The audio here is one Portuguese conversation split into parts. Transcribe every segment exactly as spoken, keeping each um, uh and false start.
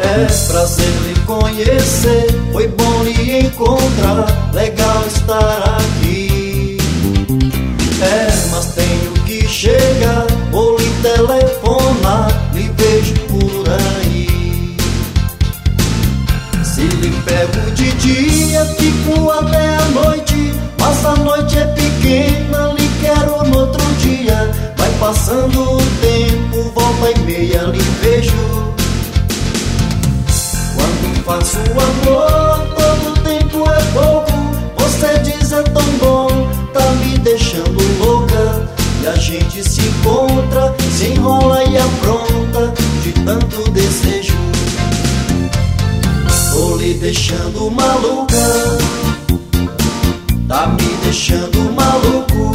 É prazer lhe conhecer, foi bom lhe encontrar, legal estar aqui. É, mas tenho que chegar, vou lhe telefonar, lhe vejo por aí. Se lhe pego de dia, fico até a noite, mas a noite é pequena, lhe quero no outro dia. Vai passando o tempo, volta e meia lhe vejo. Quando faço amor, todo tempo é pouco. Você diz é tão bom, tá me deixando louca. E a gente se encontra, se enrola e apronta, de tanto desejo. Tô lhe deixando maluca, tá me deixando maluco.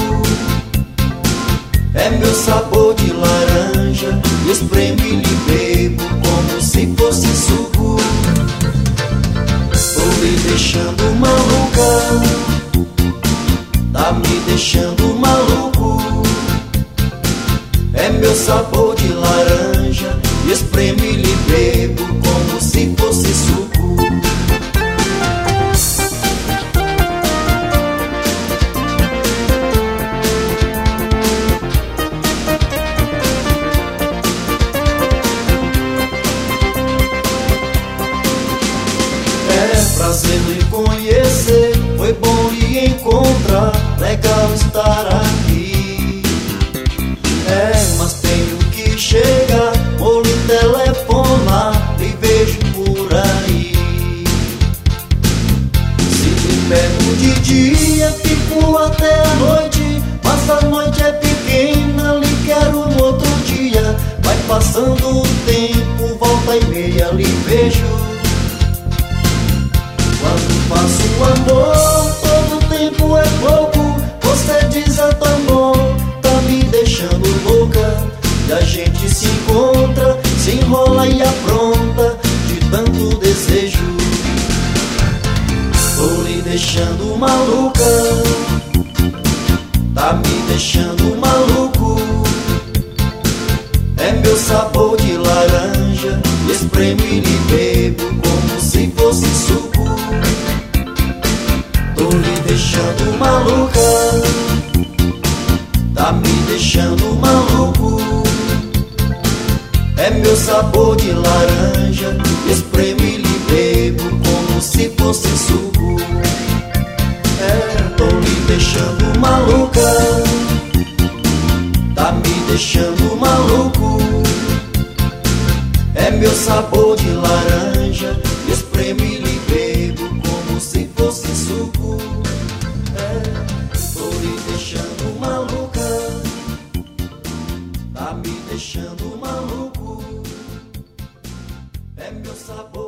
É meu sabor de laranja, espremo e lhe bebo como se fosse suco. Tô lhe deixando maluca, tá me deixando maluco. É meu sabor de laranja, espremo e lhe bebo como se fosse suco. Prazer lhe conhecer, foi bom lhe encontrar, legal estar aqui. É, mas tenho que chegar, vou lhe telefonar, lhe vejo por aí. Se lhe pego de dia, fico até a noite, mas a noite é pequena, lhe quero no outro dia. Vai passando o tempo, volta e meia lhe vejo. Quando faço amor, todo tempo é pouco. Você diz é tão bom, tá me deixando louca. E a gente se encontra, se enrola e apronta, de tanto desejo. Tô lhe deixando maluca, tá me deixando maluco. É meu sabor de laranja, espremo e lhe bebo como se fosse suco. Tô lhe deixando maluca, tá me deixando maluco. É meu sabor de laranja, espremo e lhe bebo como se fosse suco. É, tô lhe deixando maluca, tá me deixando maluco. É meu sabor de laranja, espremo e lhe bebo como se fosse suco. É, tô lhe deixando maluca, tá me deixando maluco. É meu sabor